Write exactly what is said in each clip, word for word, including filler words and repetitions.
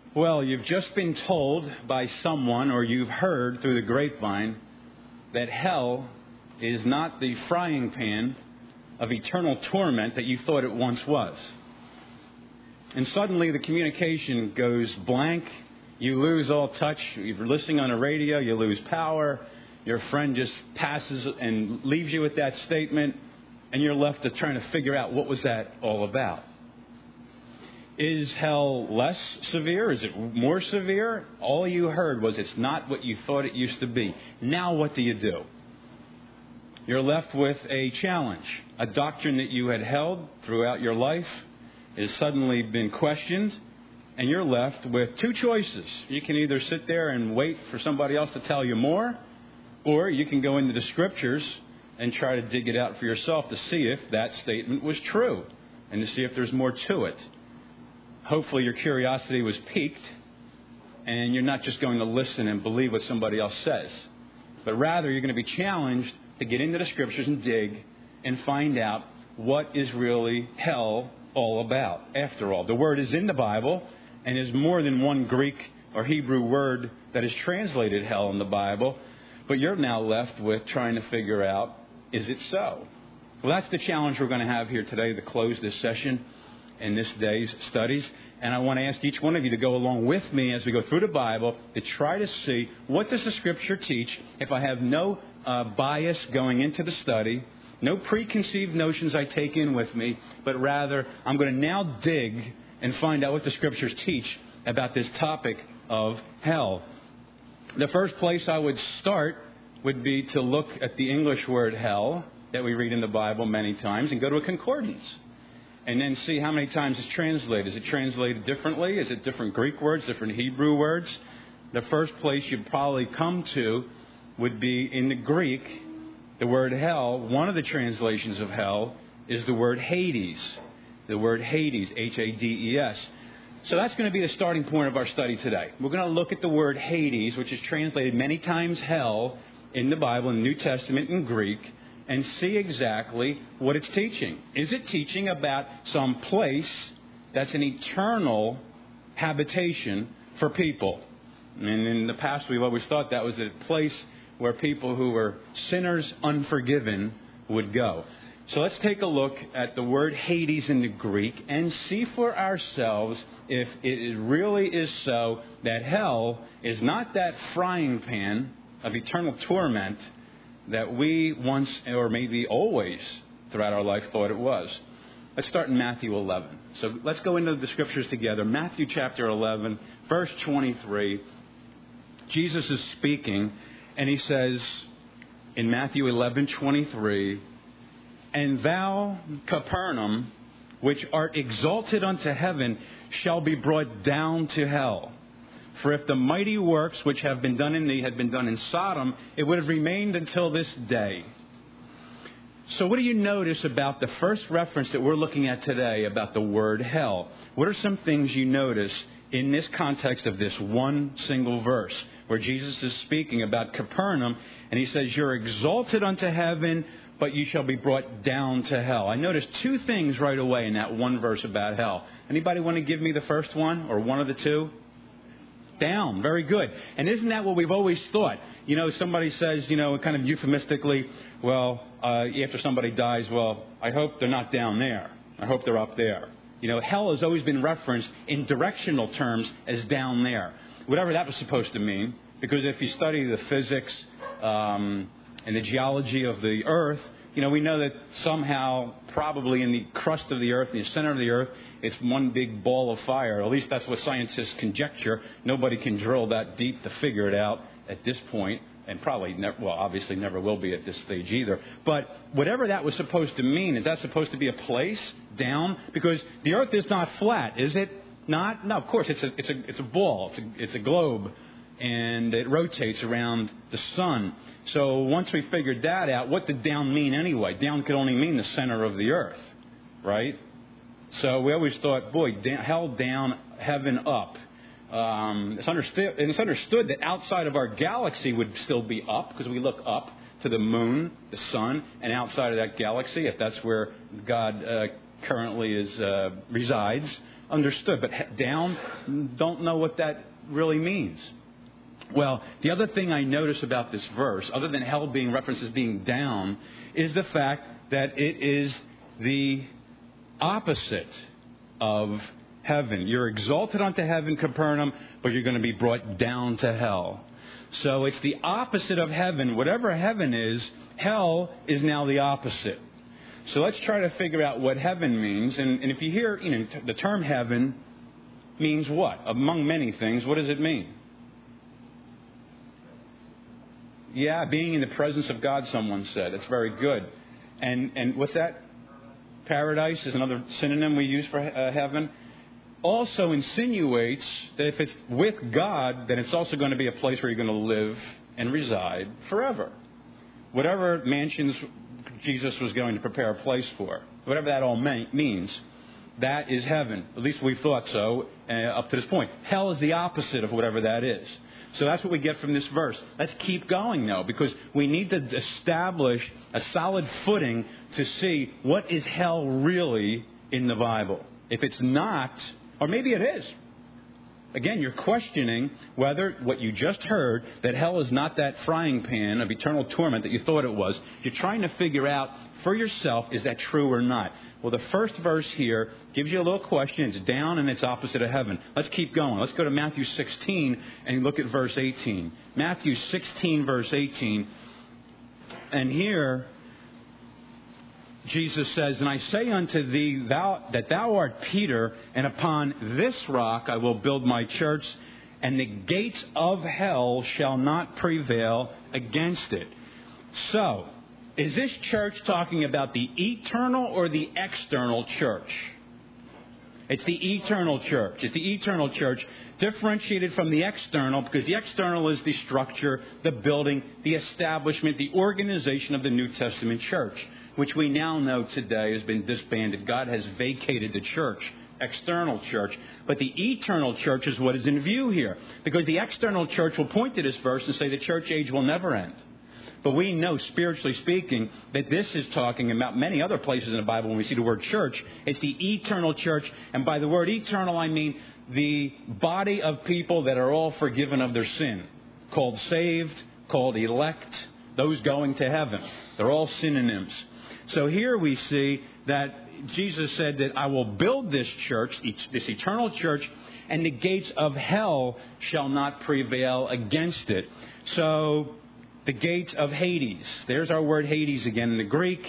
Well, you've just been told by someone, or you've heard through the grapevine, that hell is not the frying pan of eternal torment that you thought it once was. And suddenly the communication goes blank. You lose all touch. You're listening on the radio, you lose power. Your friend just passes and leaves you with that statement, and you're left to trying to figure out what was that all about. Is hell less severe? Is it more severe? All you heard was it's not what you thought it used to be. Now what do you do? You're left with a challenge. A doctrine that you had held throughout your life has suddenly been questioned, and you're left with two choices. You can either sit there and wait for somebody else to tell you more, or you can go into the Scriptures and try to dig it out for yourself to see if that statement was true and to see if there's more to it. Hopefully your curiosity was piqued and you're not just going to listen and believe what somebody else says, but rather you're going to be challenged to get into the Scriptures and dig and find out what is really hell all about. After all, the word is in the Bible, and there's more than one Greek or Hebrew word that is translated hell in the Bible, but you're now left with trying to figure out, is it so? Well, that's the challenge we're going to have here today to close this session in this day's studies. And I want to ask each one of you to go along with me as we go through the Bible to try to see, what does the Scripture teach if I have no uh, bias going into the study, no preconceived notions I take in with me, but rather I'm going to now dig and find out what the Scriptures teach about this topic of hell. The first place I would start would be to look at the English word hell that we read in the Bible many times and go to a concordance. And then see how many times it's translated. Is it translated differently? Is it different Greek words, different Hebrew words? The first place you'd probably come to would be in the Greek, the word hell. One of the translations of hell is the word Hades. The word Hades, H A D E S. So that's going to be the starting point of our study today. We're going to look at the word Hades, which is translated many times hell in the Bible, in the New Testament in Greek, and see exactly what it's teaching. Is it teaching about some place that's an eternal habitation for people? And in the past, we've always thought that was a place where people who were sinners unforgiven would go. So let's take a look at the word Hades in the Greek and see for ourselves if it really is so that hell is not that frying pan of eternal torment that we once, or maybe always, throughout our life thought it was. Let's start in Matthew eleven. So let's go into the Scriptures together. Matthew chapter eleven, verse twenty-three. Jesus is speaking, and he says in Matthew eleven twenty-three, "And thou, Capernaum, which art exalted unto heaven, shall be brought down to hell. For if the mighty works which have been done in thee had been done in Sodom, it would have remained until this day." So what do you notice about the first reference that we're looking at today about the word hell? What are some things you notice in this context of this one single verse where Jesus is speaking about Capernaum, and he says, "You're exalted unto heaven, but you shall be brought down to hell." I noticed two things right away in that one verse about hell. Anybody want to give me the first one, or one of the two? Down. Very good. And isn't that what we've always thought? You know, somebody says, you know, kind of euphemistically, well, uh, after somebody dies, well, I hope they're not down there. I hope they're up there. You know, hell has always been referenced in directional terms as down there. Whatever that was supposed to mean. Because if you study the physics um, and the geology of the earth, you know, we know that somehow, probably in the crust of the earth, in the center of the earth, it's one big ball of fire. At least that's what scientists conjecture. Nobody can drill that deep to figure it out at this point, and probably, never, well, obviously never will be at this stage either. But whatever that was supposed to mean, is that supposed to be a place down? Because the earth is not flat, is it not? No, of course, it's a, it's a, it's a ball. It's a, it's a globe, and it rotates around the sun. So once we figured that out, what did down mean anyway? Down could only mean the center of the earth, right? So we always thought, boy, down, hell down, heaven up. Um, it's understood, and it's understood that outside of our galaxy would still be up, because we look up to the moon, the sun, and outside of that galaxy, if that's where God uh, currently is uh, resides, understood. But he- down, don't know what that really means. Well, the other thing I notice about this verse, other than hell being referenced as being down, is the fact that it is the opposite of heaven. You're exalted unto heaven, Capernaum, but you're going to be brought down to hell. So it's the opposite of heaven. Whatever heaven is, hell is now the opposite. So let's try to figure out what heaven means. And, and if you hear, you know, the term heaven means what? Among many things, what does it mean? Yeah, being in the presence of God, someone said. That's very good. And and what's that? Paradise is another synonym we use for uh, heaven. Also insinuates that if it's with God, then it's also going to be a place where you're going to live and reside forever. Whatever mansions Jesus was going to prepare a place for, whatever that all mean, means, that is heaven. At least we thought so uh, up to this point. Hell is the opposite of whatever that is. So that's what we get from this verse. Let's keep going, though, because we need to establish a solid footing to see what is hell really in the Bible. If it's not, or maybe it is. Again, you're questioning whether what you just heard, that hell is not that frying pan of eternal torment that you thought it was. You're trying to figure out for yourself, is that true or not? Well, the first verse here gives you a little question. It's down and it's opposite of heaven. Let's keep going. Let's go to Matthew sixteen and look at verse eighteen. Matthew sixteen, verse eighteen. And here, Jesus says, "And I say unto thee thou, that thou art Peter, and upon this rock I will build my church, and the gates of hell shall not prevail against it." So, is this church talking about the eternal or the external church? It's the eternal church. It's the eternal church differentiated from the external, because the external is the structure, the building, the establishment, the organization of the New Testament church, which we now know today has been disbanded. God has vacated the church, external church. But the eternal church is what is in view here, because the external church will point to this verse and say the church age will never end. But we know, spiritually speaking, that this is talking about many other places in the Bible when we see the word church. It's the eternal church. And by the word eternal, I mean the body of people that are all forgiven of their sin, called saved, called elect, those going to heaven. They're all synonyms. So here we see that Jesus said that I will build this church, this eternal church, and the gates of hell shall not prevail against it. So the gates of Hades. There's our word Hades again in the Greek.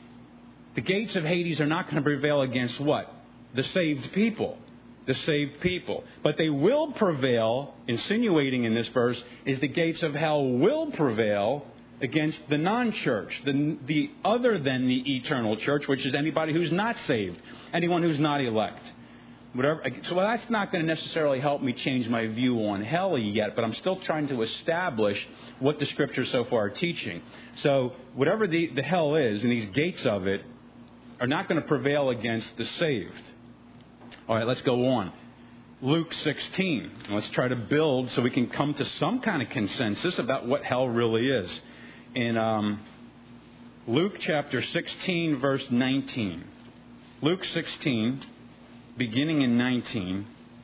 The gates of Hades are not going to prevail against what? The saved people. The saved people. But they will prevail, insinuating in this verse, is the gates of hell will prevail against the non-church, the, the other than the eternal church, which is anybody who's not saved, anyone who's not elect. Whatever. So that's not going to necessarily help me change my view on hell yet, but I'm still trying to establish what the Scriptures so far are teaching. So whatever the, the hell is, and these gates of it, are not going to prevail against the saved. All right, let's go on. Luke sixteen. Let's try to build so we can come to some kind of consensus about what hell really is. In um, Luke chapter sixteen, verse nineteen. Luke sixteen, beginning in nineteen.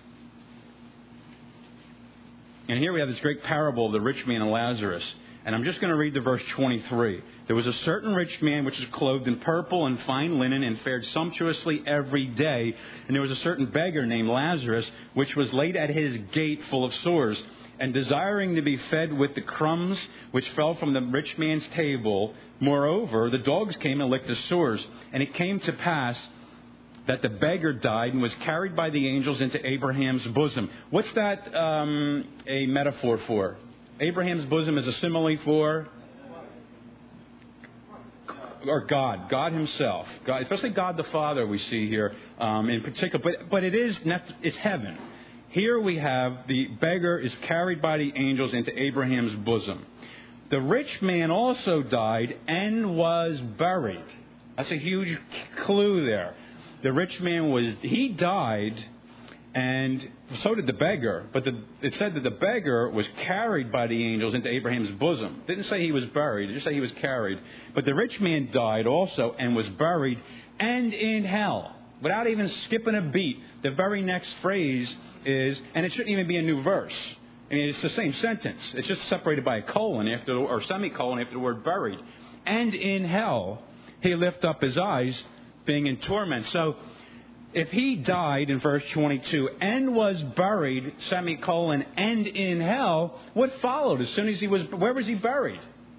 And here we have this great parable of the rich man and Lazarus. And I'm just going to read the verse twenty-three. There was a certain rich man which was clothed in purple and fine linen and fared sumptuously every day. And there was a certain beggar named Lazarus which was laid at his gate full of sores, and desiring to be fed with the crumbs which fell from the rich man's table. Moreover, the dogs came and licked his sores. And it came to pass that the beggar died and was carried by the angels into Abraham's bosom. What's that um, a metaphor for? Abraham's bosom is a simile for? Or God. God himself. God, especially God the Father we see here um, in particular. But, but it is, it's heaven. Here we have the beggar is carried by the angels into Abraham's bosom. The rich man also died and was buried. That's a huge clue there. The rich man was, he died, and so did the beggar. But the, it said that the beggar was carried by the angels into Abraham's bosom. It didn't say he was buried. It just said he was carried. But the rich man died also and was buried, and in hell. Without even skipping a beat, the very next phrase is, and it shouldn't even be a new verse. I mean, it's the same sentence. It's just separated by a colon after, or semicolon after the word buried. And in hell, he lift up his eyes, being in torment. So, if he died in verse twenty-two and was buried, semicolon, and in hell, what followed as soon as he was, where was he buried?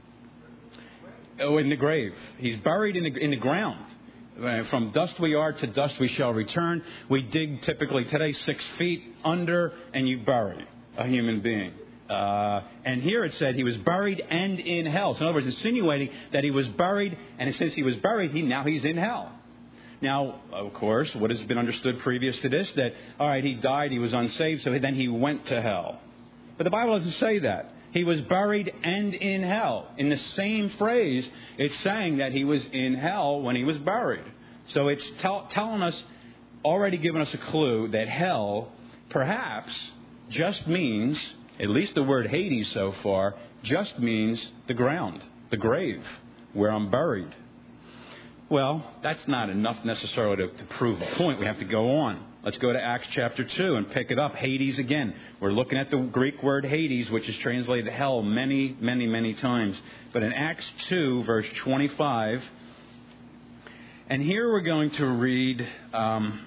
Oh, in the grave. He's buried in the, in the ground. Uh, from dust we are, to dust we shall return. We dig typically today six feet under, and you bury a human being. Uh, and here it said he was buried and in hell. So in other words, insinuating that he was buried, and since he was buried, he now he's in hell. Now, of course, what has been understood previous to this, that, all right, he died, he was unsaved, so then he went to hell. But the Bible doesn't say that. He was buried and in hell. In the same phrase, it's saying that he was in hell when he was buried. So it's tell, telling us, already giving us a clue that hell perhaps just means, at least the word Hades so far, just means the ground, the grave, where I'm buried. Well, that's not enough necessarily to, to prove a point. We have to go on. Let's go to Acts chapter two and pick it up. Hades again. We're looking at the Greek word Hades, which is translated hell many, many, many times. But in Acts two, verse twenty-five, and here we're going to read um,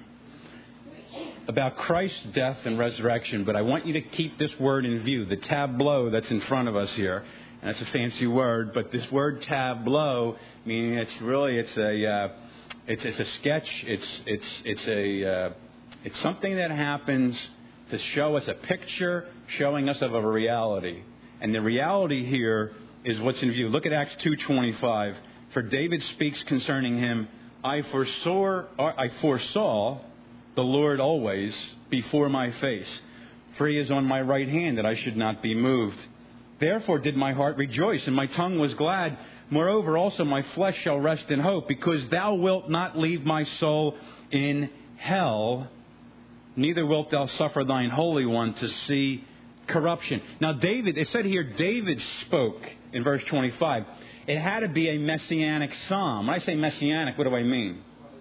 about Christ's death and resurrection. But I want you to keep this word in view, the tableau that's in front of us here. And that's a fancy word, but this word tableau, meaning it's really it's a uh, it's it's a sketch. It's it's it's a uh, it's something that happens to show us a picture, showing us of a reality. And the reality here is what's in view. Look at Acts two twenty-five. For David speaks concerning him, I foresaw I foresaw the Lord always before my face, for he is on my right hand, that I should not be moved. Therefore did my heart rejoice, and my tongue was glad. Moreover, also my flesh shall rest in hope, because thou wilt not leave my soul in hell, neither wilt thou suffer thine Holy One to see corruption. Now, David, it said here, David spoke in verse twenty-five. It had to be a messianic psalm. When I say messianic, what do I mean?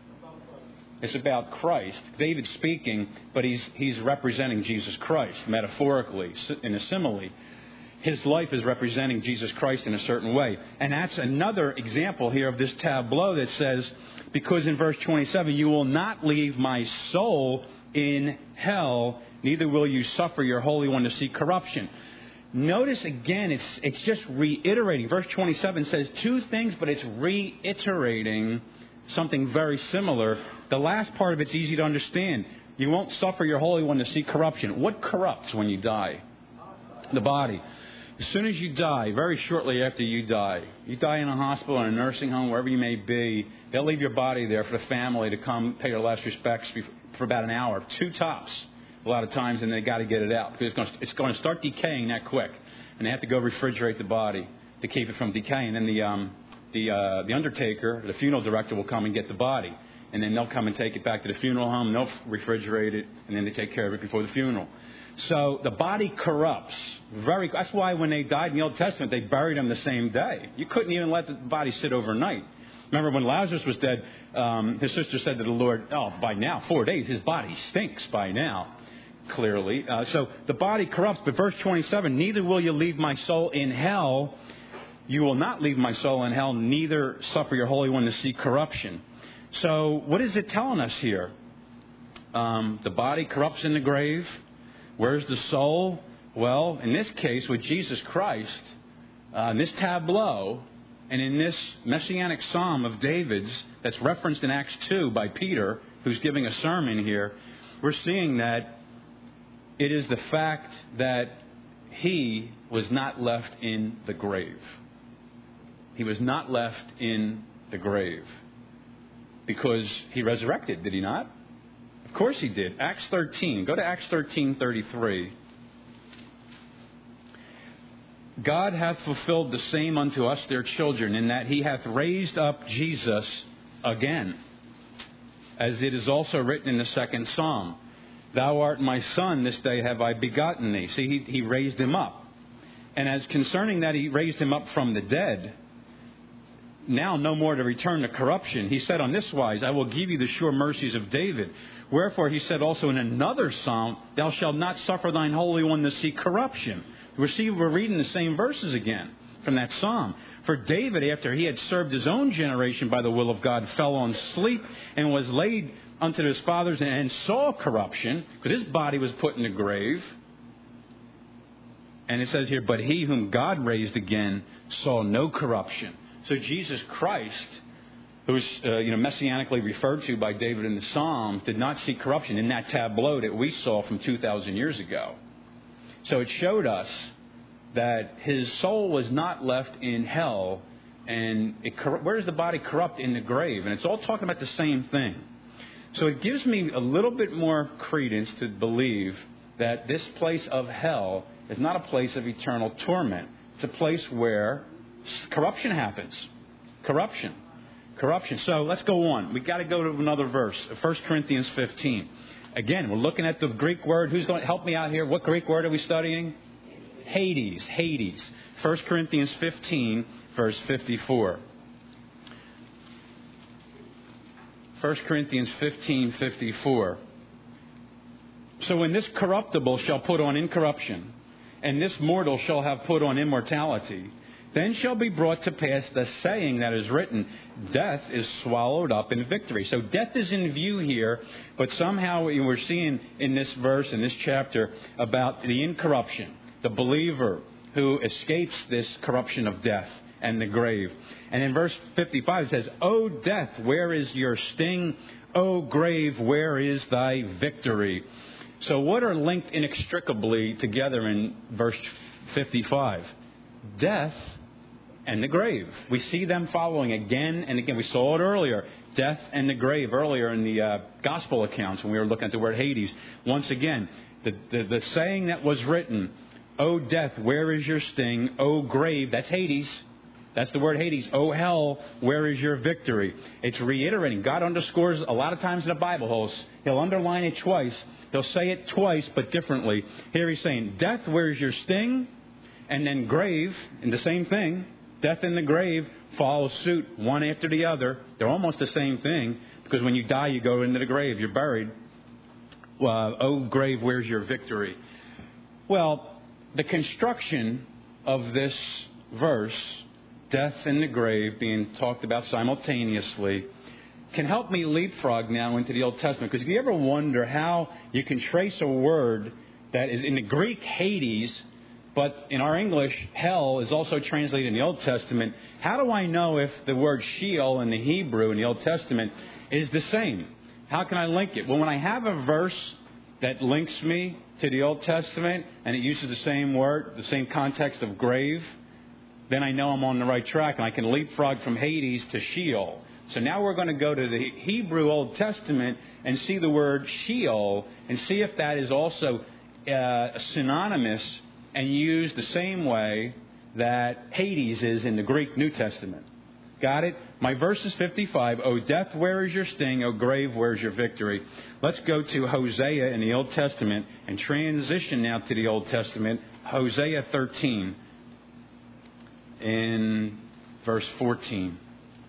It's about Christ. David's speaking, but he's he's representing Jesus Christ, metaphorically, in a simile. His life is representing Jesus Christ in a certain way. And that's another example here of this tableau that says, because in verse twenty-seven, you will not leave my soul in hell, neither will you suffer your Holy One to see corruption. Notice again, it's it's just reiterating. Verse twenty-seven says two things, but it's reiterating something very similar. The last part of it's easy to understand. You won't suffer your Holy One to see corruption. What corrupts when you die? The body. As soon as you die, very shortly after you die, you die in a hospital, in a nursing home, wherever you may be, they'll leave your body there for the family to come pay their last respects for about an hour, two tops, a lot of times, and they got to get it out because it's going to, it's going to start decaying that quick, and they have to go refrigerate the body to keep it from decaying. And then the um, the uh, the undertaker, the funeral director, will come and get the body, and then they'll come and take it back to the funeral home, and they'll refrigerate it, and then they take care of it before the funeral. So the body corrupts very. That's why when they died in the Old Testament, they buried them the same day. You couldn't even let the body sit overnight. Remember when Lazarus was dead, um, his sister said to the Lord, oh, by now, four days, his body stinks by now, clearly. Uh, so the body corrupts. But verse twenty-seven, neither will you leave my soul in hell. You will not leave my soul in hell, neither suffer your Holy One to see corruption. So what is it telling us here? Um, the body corrupts in the grave. Where's the soul? Well, in this case, with Jesus Christ, uh, in this tableau, and in this messianic psalm of David's that's referenced in Acts two by Peter, who's giving a sermon here, we're seeing that it is the fact that he was not left in the grave. He was not left in the grave because he resurrected, did he not? Of course he did. Acts thirteen. Go to Acts thirteen thirty-three. God hath fulfilled the same unto us their children, in that he hath raised up Jesus again, as it is also written in the second psalm. Thou art my son, this day have I begotten thee. See, he, he raised him up. And as concerning that he raised him up from the dead, now no more to return to corruption. He said on this wise, I will give you the sure mercies of David. Wherefore he said also in another psalm, thou shalt not suffer thine Holy One to see corruption. We see we're reading the same verses again from that psalm. For David, after he had served his own generation by the will of God, fell on sleep and was laid unto his fathers and saw corruption, because his body was put in the grave. And it says here, but he whom God raised again saw no corruption. So Jesus Christ, who is uh, you know, messianically referred to by David in the Psalm, did not see corruption in that tableau that we saw from two thousand years ago. So it showed us that his soul was not left in hell. And it, where does the body corrupt? In the grave. And it's all talking about the same thing. So it gives me a little bit more credence to believe that this place of hell is not a place of eternal torment. It's a place where corruption happens. Corruption. Corruption. So let's go on. We've got to go to another verse. First Corinthians fifteen. Again, we're looking at the Greek word. Who's going to help me out here? What Greek word are we studying? Hades. Hades. First Corinthians fifteen, verse fifty-four. First Corinthians fifteen, fifty-four. So when this corruptible shall put on incorruption, and this mortal shall have put on immortality, then shall be brought to pass the saying that is written, death is swallowed up in victory. So death is in view here, but somehow we're seeing in this verse, in this chapter, about the incorruption, the believer who escapes this corruption of death and the grave. And in verse fifty-five it says, O death, where is your sting? O grave, where is thy victory? So what are linked inextricably together in verse fifty-five? Death and the grave. We see them following again and again. We saw it earlier. Death and the grave earlier in the uh, gospel accounts when we were looking at the word Hades. Once again, the, the, the saying that was written, O death, where is your sting? O grave, that's Hades. That's the word Hades. O hell, where is your victory? It's reiterating. God underscores a lot of times in the Bible. He'll, he'll underline it twice. He'll say it twice, but differently. Here he's saying, death, where is your sting? And then grave, and the same thing. Death and the grave follow suit, one after the other. They're almost the same thing, because when you die, you go into the grave. You're buried. Uh, oh, grave, where's your victory? Well, the construction of this verse, death and the grave being talked about simultaneously, can help me leapfrog now into the Old Testament. Because if you ever wonder how you can trace a word that is in the Greek Hades, but in our English, hell is also translated in the Old Testament, how do I know if the word Sheol in the Hebrew in the Old Testament is the same? How can I link it? Well, when I have a verse that links me to the Old Testament and it uses the same word, the same context of grave, then I know I'm on the right track and I can leapfrog from Hades to Sheol. So now we're going to go to the Hebrew Old Testament and see the word Sheol and see if that is also uh, synonymous and used the same way that Hades is in the Greek New Testament. Got it? My verse is fifty-five. O death, where is your sting? O grave, where is your victory? Let's go to Hosea in the Old Testament and transition now to the Old Testament. Hosea thirteen in verse fourteen.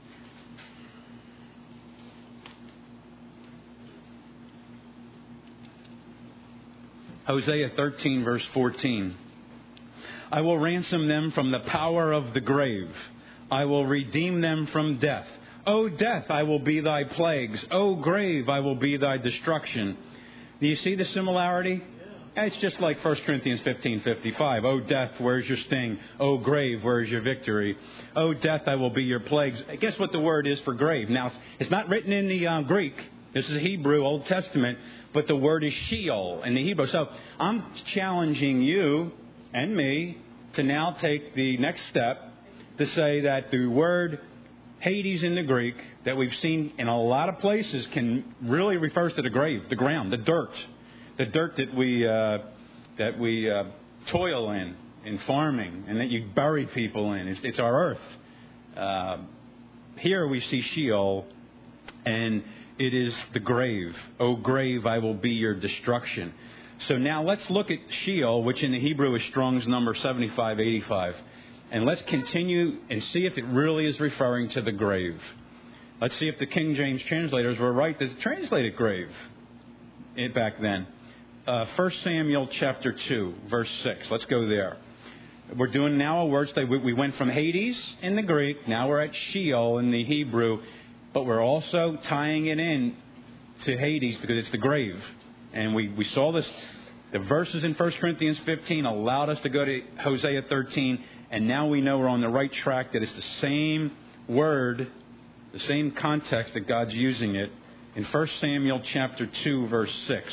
Hosea thirteen, verse fourteen. I will ransom them from the power of the grave. I will redeem them from death. O death, I will be thy plagues. O grave, I will be thy destruction. Do you see the similarity? Yeah. It's just like First Corinthians fifteen, fifty-five. O death, where's your sting? O grave, where's your victory? O death, I will be your plagues. Guess what the word is for grave? Now, it's not written in the uh, Greek. This is Hebrew, Old Testament. But the word is Sheol in the Hebrew. So I'm challenging you and me to now take the next step to say that the word Hades in the Greek that we've seen in a lot of places can really refers to the grave, the ground, the dirt, the dirt that we uh, that we uh, toil in in farming and that you bury people in. It's, it's our earth. Uh, here we see Sheol, and it is the grave. O grave, I will be your destruction. So now let's look at Sheol, which in the Hebrew is Strong's number seventy-five eighty-five. And let's continue and see if it really is referring to the grave. Let's see if the King James translators were right to translate it grave back then. Uh, First Samuel chapter two, verse six. Let's go there. We're doing now a word study. We went from Hades in the Greek. Now we're at Sheol in the Hebrew. But we're also tying it in to Hades because it's the grave. And we, we saw this. The verses in First Corinthians fifteen allowed us to go to Hosea thirteen. And now we know we're on the right track, that it's the same word, the same context that God's using it in First Samuel chapter two, verse six.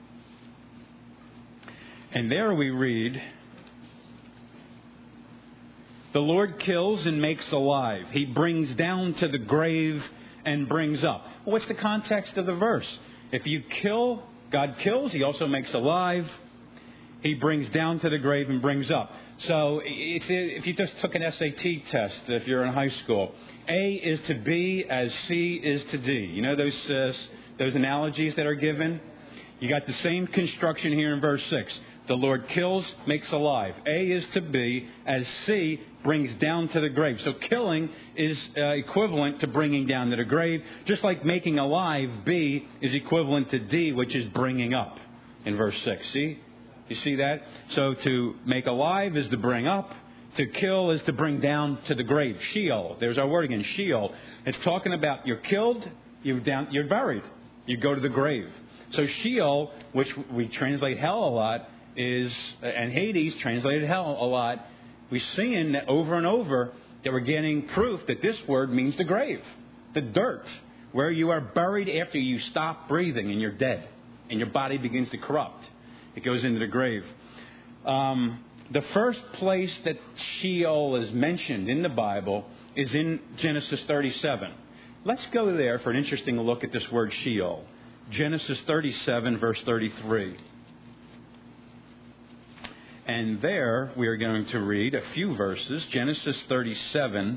And there we read, the Lord kills and makes alive. He brings down to the grave and brings up. Well, what's the context of the verse? If you kill, God kills. He also makes alive. He brings down to the grave and brings up. So if, if you just took an S A T test, if you're in high school, A is to B as C is to D. You know those uh, those analogies that are given? You got the same construction here in verse six. The Lord kills, makes alive. A is to B as C brings down to the grave. So killing is uh, equivalent to bringing down to the grave. Just like making alive, B is equivalent to D, which is bringing up in verse six. See? You see that? So to make alive is to bring up. To kill is to bring down to the grave. Sheol. There's our word again, Sheol. It's talking about you're killed, you're down, you're buried. You go to the grave. So Sheol, which we translate hell a lot, is, and Hades, translated hell a lot, we're seeing that over and over that we're getting proof that this word means the grave, the dirt, where you are buried after you stop breathing and you're dead and your body begins to corrupt. It goes into the grave. Um, the first place that Sheol is mentioned in the Bible is in Genesis thirty-seven. Let's go there for an interesting look at this word Sheol. Genesis thirty-seven, verse thirty-three. And there we are going to read a few verses. Genesis thirty-seven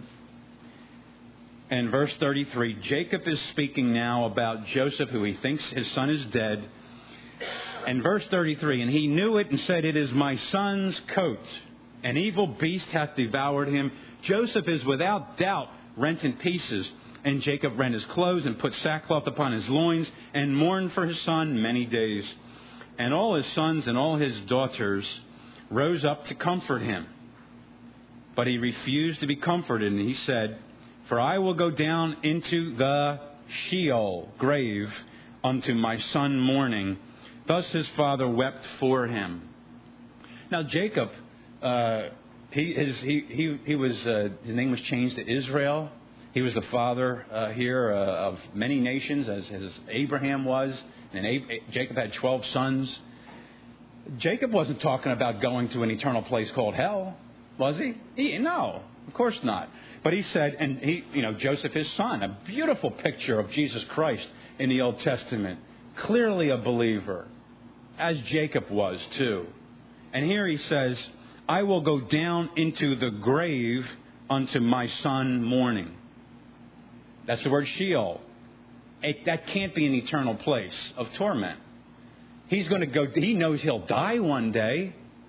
and verse thirty-three. Jacob is speaking now about Joseph, who he thinks his son is dead. And verse thirty-three, and he knew it and said, it is my son's coat. An evil beast hath devoured him. Joseph is without doubt rent in pieces. And Jacob rent his clothes and put sackcloth upon his loins and mourned for his son many days. And all his sons and all his daughters rose up to comfort him. But he refused to be comforted, and he said, for I will go down into the Sheol, grave, unto my son mourning. Thus his father wept for him. Now Jacob, uh, he, his, he, he, he was, uh, his name was changed to Israel. He was the father uh, here uh, of many nations, as, as Abraham was. And Ab- Jacob had twelve sons. Jacob wasn't talking about going to an eternal place called hell, was he? he? No, of course not. But he said, and he, you know, Joseph, his son, a beautiful picture of Jesus Christ in the Old Testament. Clearly a believer, as Jacob was too. And here he says, I will go down into the grave unto my son mourning. That's the word Sheol. It, that can't be an eternal place of torment. He's going to go, he knows he'll die one day.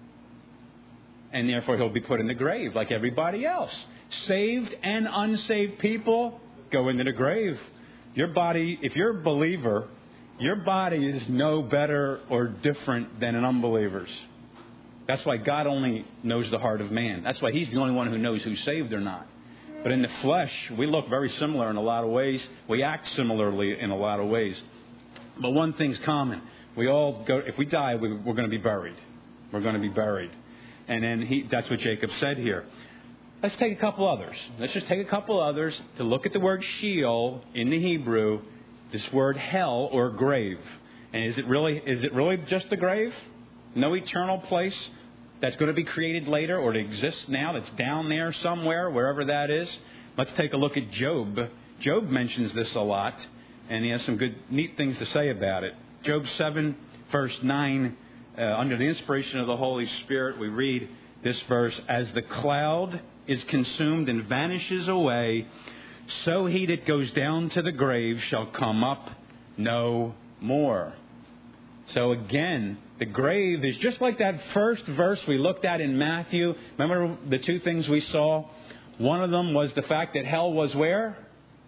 And therefore he'll be put in the grave like everybody else. Saved and unsaved people go into the grave. Your body, if you're a believer, your body is no better or different than an unbeliever's. That's why God only knows the heart of man. That's why he's the only one who knows who's saved or not. But in the flesh, we look very similar in a lot of ways. We act similarly in a lot of ways. But one thing's common. We all go, if we die, we, we're going to be buried. We're going to be buried. And then he, that's what Jacob said here. Let's take a couple others. Let's just take a couple others to look at the word Sheol in the Hebrew, this word hell or grave. And is it really, is it really just the grave? No eternal place that's going to be created later or to exist now that's down there somewhere, wherever that is? Let's take a look at Job. Job mentions this a lot, and he has some good, neat things to say about it. Job seven, verse nine, uh, under the inspiration of the Holy Spirit, we read this verse, as the cloud is consumed and vanishes away, so he that goes down to the grave shall come up no more. So again, the grave is just like that first verse we looked at in Matthew. Remember the two things we saw? One of them was the fact that hell was where?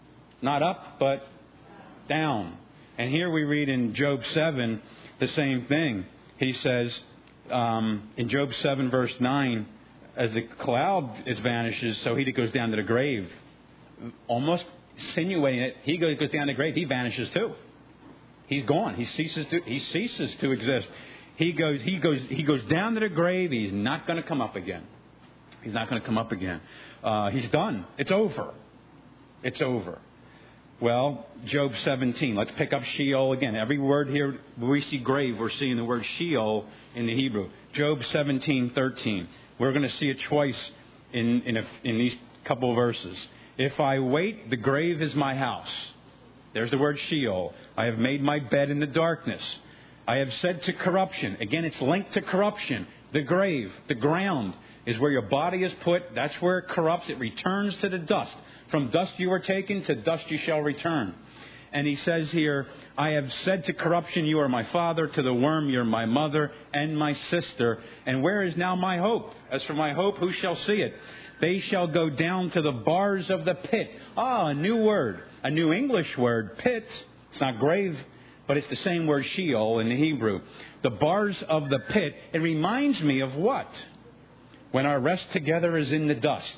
Not up, but down. And here we read in Job seven the same thing. He says um, in Job seven verse nine, as the cloud is vanishes, so he that goes down to the grave. Almost insinuating it, he goes, goes down to the grave, he vanishes too. He's gone. He ceases to he ceases to exist. He goes he goes he goes down to the grave. He's not going to come up again. He's not going to come up again. Uh, he's done. It's over. It's over. Well, Job seventeen. Let's pick up Sheol again. Every word here we see grave, we're seeing the word Sheol in the Hebrew. Job seventeen thirteen. We're going to see it twice in in, a, in these couple of verses. If I wait, the grave is my house. There's the word Sheol. I have made my bed in the darkness. I have said to corruption. Again, it's linked to corruption. The grave, the ground, is where your body is put. That's where it corrupts. It returns to the dust. From dust you were taken, to dust you shall return. And he says here, I have said to corruption, you are my father. To the worm, you are my mother and my sister. And where is now my hope? As for my hope, who shall see it? They shall go down to the bars of the pit. Ah, a new word. A new English word, pit. It's not grave, but it's the same word Sheol in the Hebrew. The bars of the pit. It reminds me of what? When our rest together is in the dust.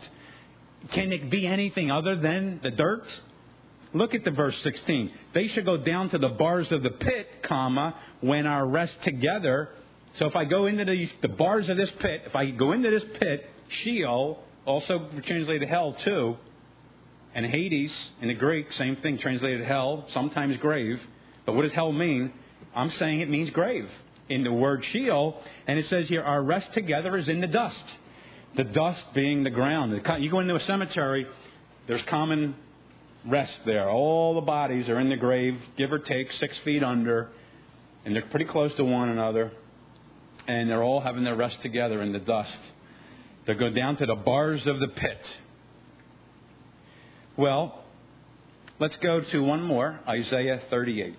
Can it be anything other than the dirt? Look at the verse sixteen. They shall go down to the bars of the pit, comma, when our rest together. So if I go into these, the bars of this pit, if I go into this pit, Sheol, also translated hell too, and Hades in the Greek, same thing, translated hell, sometimes grave. But what does hell mean? I'm saying it means grave in the word Sheol. And it says here, our rest together is in the dust. The dust being the ground. You go into a cemetery, there's common rest there. All the bodies are in the grave, give or take, six feet under. And they're pretty close to one another. And they're all having their rest together in the dust. They go down to the bars of the pit. Well, let's go to one more, Isaiah thirty-eight.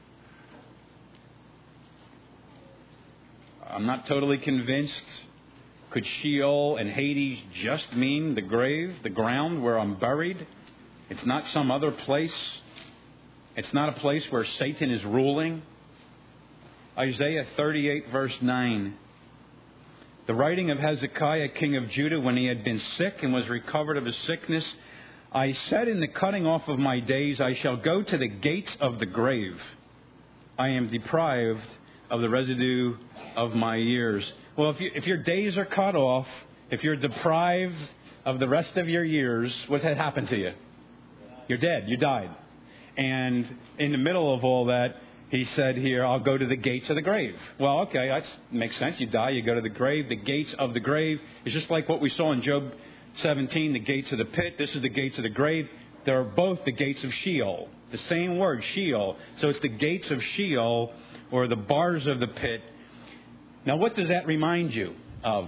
I'm not totally convinced. Could Sheol and Hades just mean the grave, the ground where I'm buried? It's not some other place. It's not a place where Satan is ruling. Isaiah thirty-eight, verse nine. The writing of Hezekiah, king of Judah, when he had been sick and was recovered of his sickness, I said in the cutting off of my days, I shall go to the gates of the grave. I am deprived of the residue of my years. Well, if, you, if your days are cut off, if you're deprived of the rest of your years, what had happened to you? You're dead. You died. And in the middle of all that, he said here, I'll go to the gates of the grave. Well, okay, that makes sense. You die, you go to the grave. The gates of the grave is just like what we saw in Job seventeen, the gates of the pit. This is the gates of the grave. They're both the gates of Sheol. The same word, Sheol. So it's the gates of Sheol, or the bars of the pit. Now, what does that remind you of?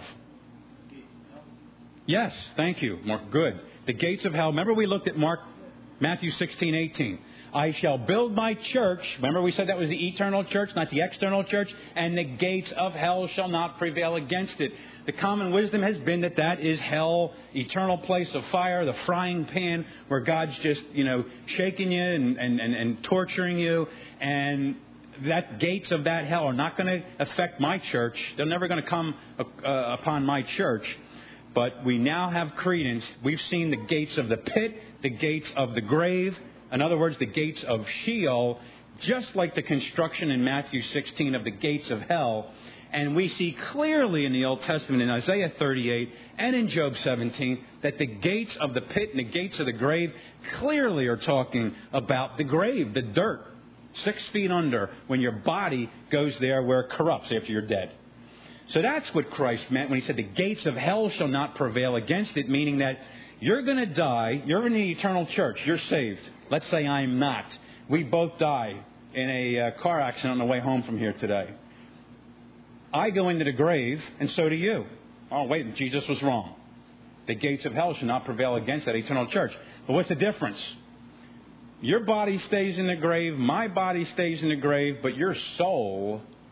Yes, thank you, Mark. Good. The gates of hell. Remember we looked at Mark, Matthew sixteen, eighteen. I shall build my church. Remember we said that was the eternal church, not the external church. And the gates of hell shall not prevail against it. The common wisdom has been that that is hell, eternal place of fire, the frying pan where God's just, you know, shaking you and, and, and, and torturing you. And that gates of that hell are not going to affect my church. They're never going to come uh, upon my church. But we now have credence. We've seen the gates of the pit, the gates of the grave. In other words, the gates of Sheol, just like the construction in Matthew sixteen of the gates of hell. And we see clearly in the Old Testament, in Isaiah thirty-eight and in Job seventeen, that the gates of the pit and the gates of the grave clearly are talking about the grave, the dirt, six feet under, when your body goes there where it corrupts after you're dead. So that's what Christ meant when he said the gates of hell shall not prevail against it, meaning that you're going to die, you're in the eternal church, you're saved. Let's say I'm not. We both die in a uh, car accident on the way home from here today. I go into the grave, and so do you. Oh, wait, Jesus was wrong. The gates of hell shall not prevail against that eternal church. But what's the difference? Your body stays in the grave, my body stays in the grave, but your soul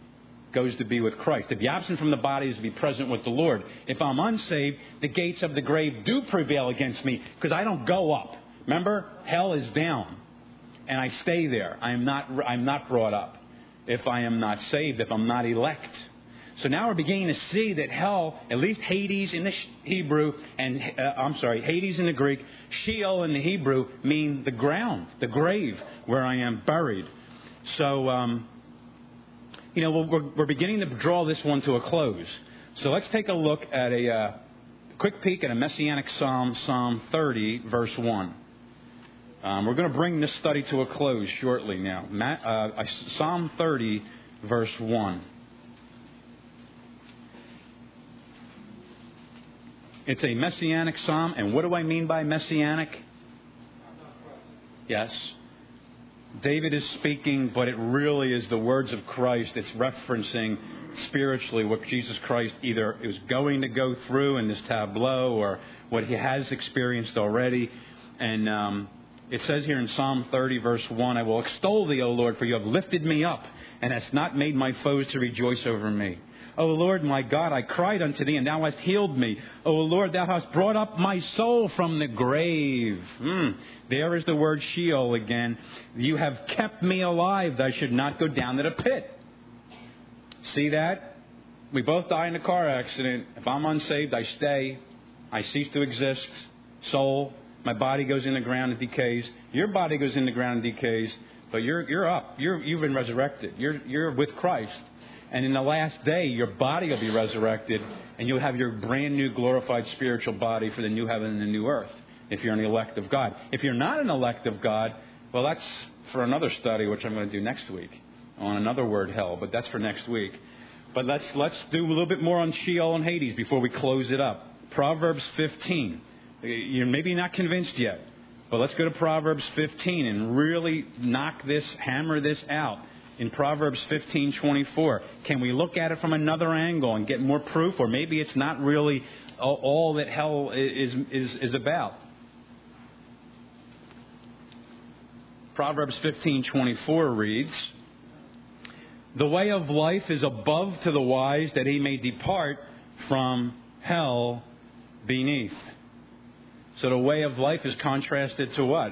goes to be with Christ. To be absent from the body is to be present with the Lord. If I'm unsaved, the gates of the grave do prevail against me because I don't go up. Remember, hell is down, and I stay there. I am not, I'm not brought up if I am not saved, if I'm not elect. So now we're beginning to see that hell, at least Hades in the Hebrew, and uh, I'm sorry, Hades in the Greek, Sheol in the Hebrew mean the ground, the grave where I am buried. So, um, you know, we're, we're beginning to draw this one to a close. So let's take a look at a uh, quick peek at a Messianic Psalm, Psalm thirty, verse one. Um, we're going to bring this study to a close shortly now. Ma- uh, Psalm thirty, verse one. It's a messianic psalm. And what do I mean by messianic? Yes. David is speaking, but it really is the words of Christ. It's referencing spiritually what Jesus Christ either is going to go through in this tableau or what he has experienced already. And um, it says here in Psalm thirty, verse one, I will extol thee, O Lord, for you have lifted me up and hast not made my foes to rejoice over me. O Lord, my God, I cried unto thee, and thou hast healed me. O Lord, thou hast brought up my soul from the grave. Mm, there is the word Sheol again. You have kept me alive, that I should not go down to the pit. See that? We both die in a car accident. If I'm unsaved, I stay. I cease to exist. Soul. My body goes in the ground and decays. Your body goes in the ground and decays. But you're you're up. You're, you've been resurrected. You're you're with Christ. And in the last day, your body will be resurrected, and you'll have your brand new glorified spiritual body for the new heaven and the new earth, if you're an elect of God. If you're not an elect of God, well, that's for another study, which I'm going to do next week, on another word, hell, but that's for next week. But let's let's do a little bit more on Sheol and Hades before we close it up. Proverbs fifteen. You're maybe not convinced yet, but let's go to Proverbs fifteen and really knock this, hammer this out. In Proverbs fifteen twenty-four, can we look at it from another angle and get more proof? Or maybe it's not really all that hell is, is, is about. Proverbs fifteen twenty-four reads, the way of life is above to the wise, that he may depart from hell beneath. So the way of life is contrasted to what?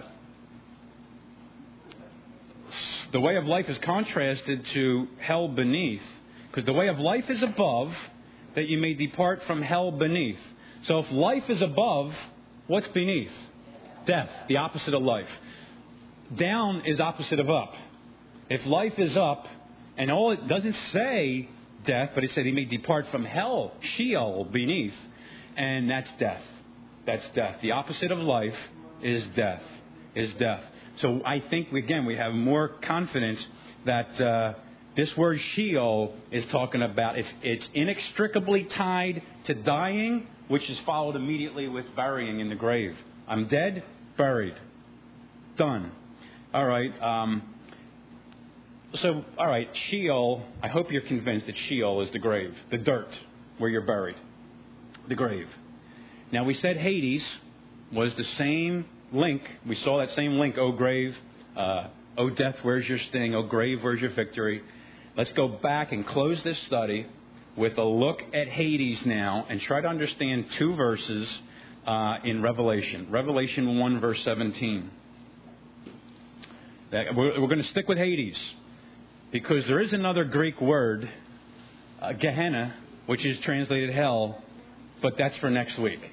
The way of life is contrasted to hell beneath. Because the way of life is above, that you may depart from hell beneath. So if life is above, what's beneath? Death, the opposite of life. Down is opposite of up. If life is up, and all it doesn't say death, but it said he may depart from hell, Sheol, beneath. And that's death. That's death. The opposite of life is death. Is death. So I think, again, we have more confidence that uh, this word Sheol is talking about, it's, it's inextricably tied to dying, which is followed immediately with burying in the grave. I'm dead, buried. Done. All right. Um, so, all right, Sheol, I hope you're convinced that Sheol is the grave, the dirt where you're buried, the grave. Now, we said Hades was the same link. We saw that same link, O grave, uh, O death, where's your sting? O grave, where's your victory? Let's go back and close this study with a look at Hades now and try to understand two verses uh, in Revelation. Revelation one, verse seventeen. That we're, we're going to stick with Hades because there is another Greek word, uh, Gehenna, which is translated hell, but that's for next week.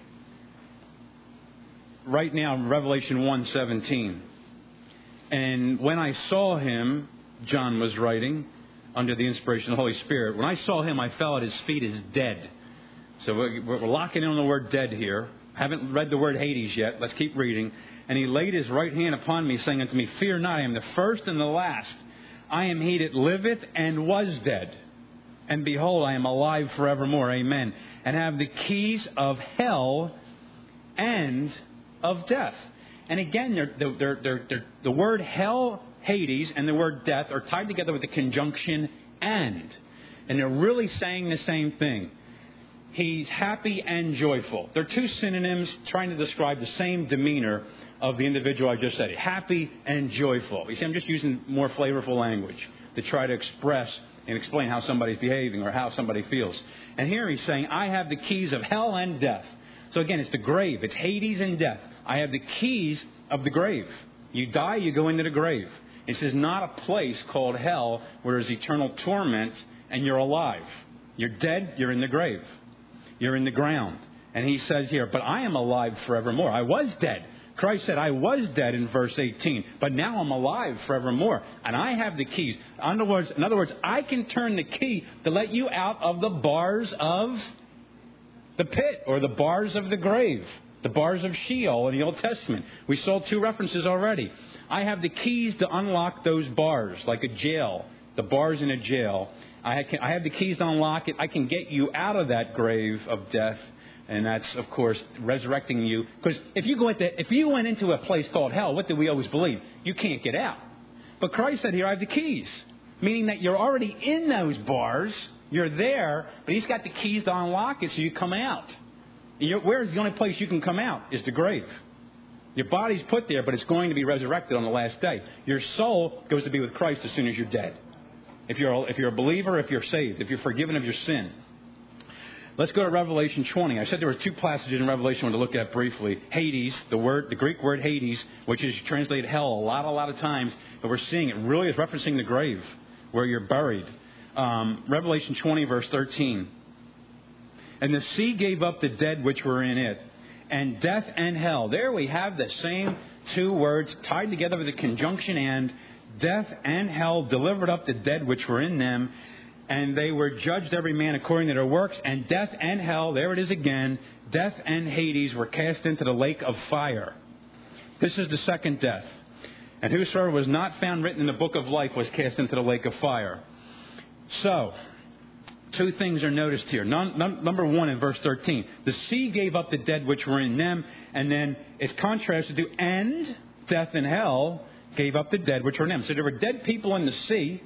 Right now, Revelation one seventeen. And when I saw him, John was writing, under the inspiration of the Holy Spirit, when I saw him, I fell at his feet as dead. So we're, we're locking in on the word dead here. Haven't read the word Hades yet. Let's keep reading. And he laid his right hand upon me, saying unto me, fear not, I am the first and the last. I am he that liveth and was dead. And behold, I am alive forevermore. Amen. And have the keys of hell and of death. And again, they're, they're, they're, they're, the word hell, Hades, and the word death are tied together with the conjunction and. And they're really saying the same thing. He's happy and joyful. They're two synonyms trying to describe the same demeanor of the individual I just said. Happy and joyful. You see, I'm just using more flavorful language to try to express and explain how somebody's behaving or how somebody feels. And here he's saying, I have the keys of hell and death. So again, it's the grave. It's Hades and death. I have the keys of the grave. You die, you go into the grave. This is not a place called hell where there's eternal torment and you're alive. You're dead, you're in the grave. You're in the ground. And he says here, but I am alive forevermore. I was dead. Christ said, I was dead in verse eighteen, but now I'm alive forevermore. And I have the keys. In other words, in other words, I can turn the key to let you out of the bars of the pit or the bars of the grave, the bars of Sheol in the Old Testament. We saw two references already. I have the keys to unlock those bars, like a jail, the bars in a jail. I, can, I have the keys to unlock it. I can get you out of that grave of death. And that's, of course, resurrecting you. Because if you go into, if you went into a place called hell, what do we always believe? You can't get out. But Christ said here, I have the keys. Meaning that you're already in those bars. You're there. But He's got the keys to unlock it so you come out. You're, where's the only place you can come out? Is the grave. Your body's put there, but it's going to be resurrected on the last day. Your soul goes to be with Christ as soon as you're dead. If you're, if you're a believer, if you're saved, if you're forgiven of your sin. Let's go to Revelation twenty. I said there were two passages in Revelation I want to look at briefly. Hades, the word, the Greek word Hades, which is translated hell a lot, a lot of times, but we're seeing it really is referencing the grave where you're buried. Um, Revelation twenty, verse thirteen. And the sea gave up the dead which were in it, and death and hell. There we have the same two words tied together with a conjunction and. Death and hell delivered up the dead which were in them, and they were judged every man according to their works. And death and hell, there it is again, death and Hades were cast into the lake of fire. This is the second death. And whosoever was not found written in the book of life was cast into the lake of fire. So, two things are noticed here. None, none, number one, in verse thirteen, the sea gave up the dead which were in them, and then it's contrasted to, and death and hell gave up the dead which were in them. So there were dead people in the sea.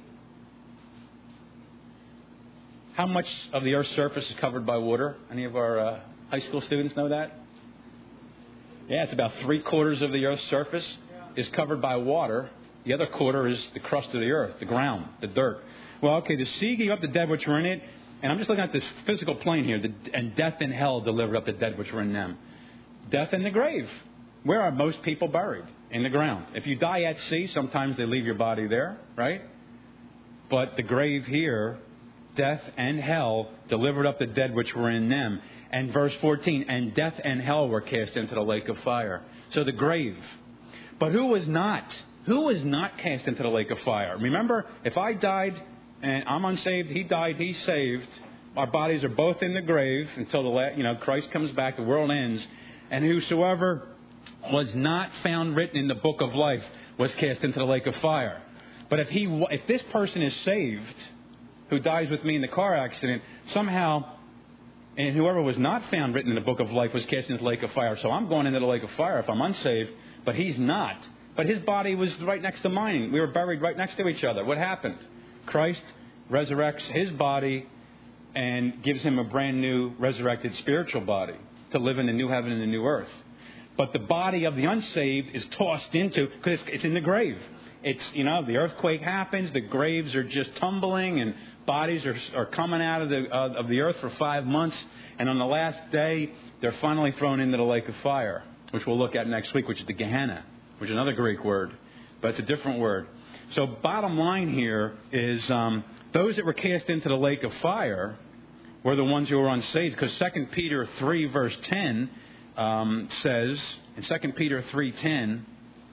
How much of the Earth's surface is covered by water? Any of our uh, high school students know that? Yeah, it's about three quarters of the Earth's surface is covered by water. The other quarter is the crust of the earth, the ground, the dirt. Well, okay, the sea gave up the dead which were in it. And I'm just looking at this physical plane here. The, and death and hell delivered up the dead which were in them. Death in the grave. Where are most people buried? In the ground. If you die at sea, sometimes they leave your body there, right? But the grave here, death and hell delivered up the dead which were in them. And verse fourteen, and death and hell were cast into the lake of fire. So the grave. But who was not? Who was not cast into the lake of fire? Remember, if I died and I'm unsaved, he died, he's saved. Our bodies are both in the grave until the you know Christ comes back, the world ends. And whosoever was not found written in the book of life was cast into the lake of fire. But if he, if this person is saved, who dies with me in the car accident, somehow, and whoever was not found written in the book of life was cast into the lake of fire. So I'm going into the lake of fire if I'm unsaved, but he's not. But his body was right next to mine. We were buried right next to each other. What happened? Christ resurrects his body and gives him a brand new resurrected spiritual body to live in the new heaven and the new earth. But the body of the unsaved is tossed into, because it's in the grave. It's, you know, the earthquake happens, the graves are just tumbling, and bodies are, are coming out of the uh, of the earth for five months. And on the last day, they're finally thrown into the lake of fire, which we'll look at next week, which is the Gehenna, which is another Greek word, but it's a different word. So bottom line here is um, those that were cast into the lake of fire were the ones who were unsaved, because Second Peter three, verse ten, Um, says in Second Peter three ten,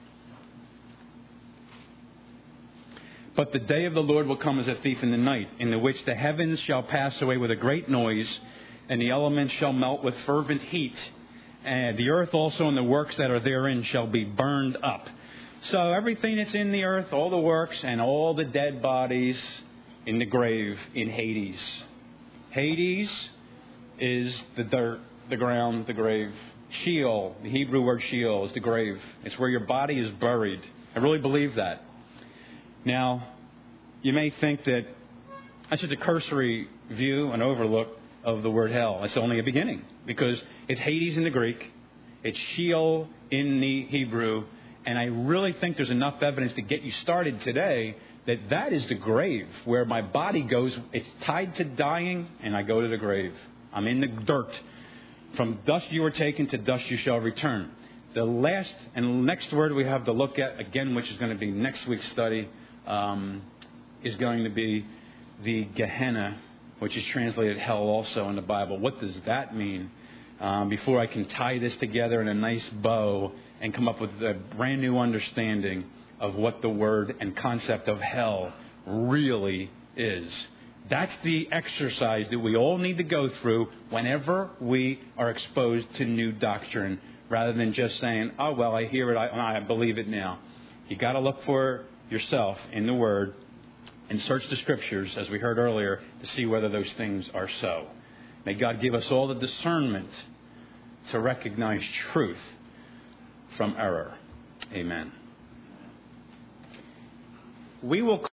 but the day of the Lord will come as a thief in the night, in the which the heavens shall pass away with a great noise, and the elements shall melt with fervent heat, and the earth also and the works that are therein shall be burned up. So everything that's in the earth, all the works, and all the dead bodies in the grave in Hades. Hades is the dirt, the ground, the grave. Sheol, the Hebrew word Sheol, is the grave. It's where your body is buried. I really believe that. Now, you may think that that's just a cursory view, an overlook of the word hell. It's only a beginning, because it's Hades in the Greek, it's Sheol in the Hebrew, and I really think there's enough evidence to get you started today that that is the grave where my body goes. It's tied to dying, and I go to the grave. I'm in the dirt. From dust you were taken, to dust you shall return. The last and next word we have to look at, again, which is going to be next week's study, um, is going to be the Gehenna, which is translated hell also in the Bible. What does that mean? Um, before I can tie this together in a nice bow and come up with a brand new understanding of what the word and concept of hell really is. That's the exercise that we all need to go through whenever we are exposed to new doctrine, rather than just saying, oh, well, I hear it, I, I believe it now. You got to look for yourself in the Word and search the Scriptures, as we heard earlier, to see whether those things are so. May God give us all the discernment to recognize truth from error. Amen. We will